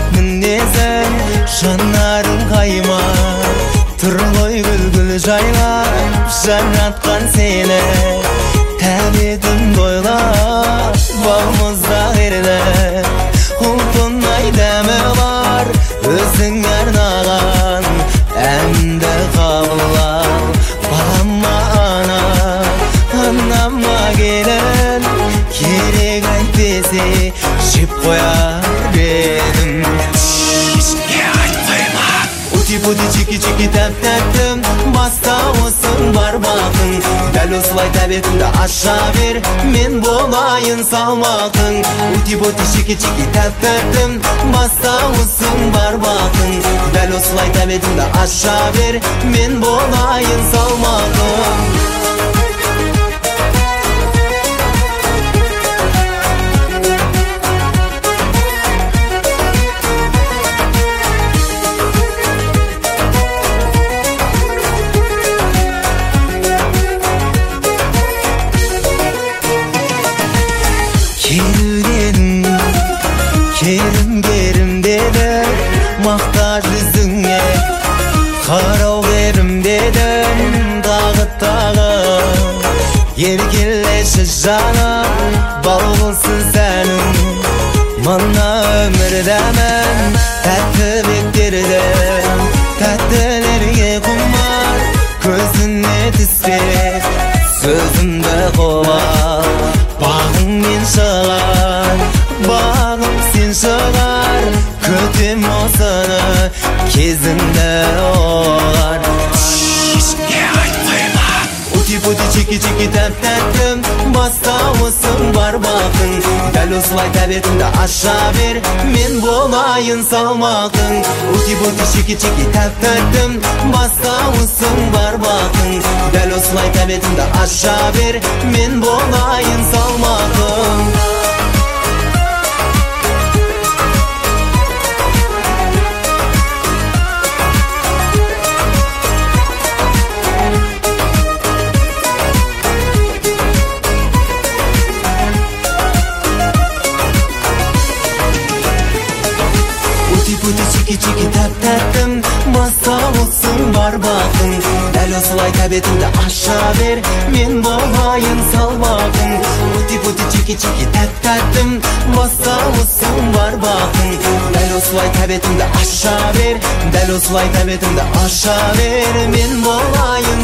мінезің, жанарың қайма. Тұрлой гүл жайлап, жаратқан сені, тәбетім дойлап, балмызда ерді. Ұлтынай дәмі бар, өзің арнаған, әнді қабылал, балама ана, анама келін, керек айтпесе, жеп қояр едім. Ути-пути, чики-чики, тәп-тәттім, бастауысың бар бақың. Дәл осылай тәбетімді аша бер, мен болайын салмақың. Ути-пути, чики-чики, тәп-тәттім, бастауысың бар бақың. Дәл осылай тәбетімді аша бер, мен болайын салмақың. Керім деді, мақтар жүзіңе, қарау берім дедім, тағы. Еркелеші жаным, бал болсын сәнім, мына өмірді мен тәтті бектердім. Тәттілерге құмар, көзіне түспек, сөзімді қолар, бағыңмен шығар, бағым сен шығар, көтем осыны, кезімді оғар. Ути-пути, чики-чики, тәп-тәттім, бастауысың бар бақың. Дәл осылай тәбетімді аша бер, мен болайын салмақың. Ути-пути, чики-чики, тәп-тәттім, бастауысың бар бақың. Дәл осылай тәбетімді аша бер, мен болайын салмақың. Ути-пути, чики-чики, тәп-тәттім, бастауысың бар бақың. Дәл осылай тәбетімді аша бер, мен болайын салмақың. Ути-пути, чики-чики, тәп-тәттім, бастауысың бар бақың. Дәл осылай тәбетімді аша бер, дәл осылай тәбетімді аша бер, мен болайын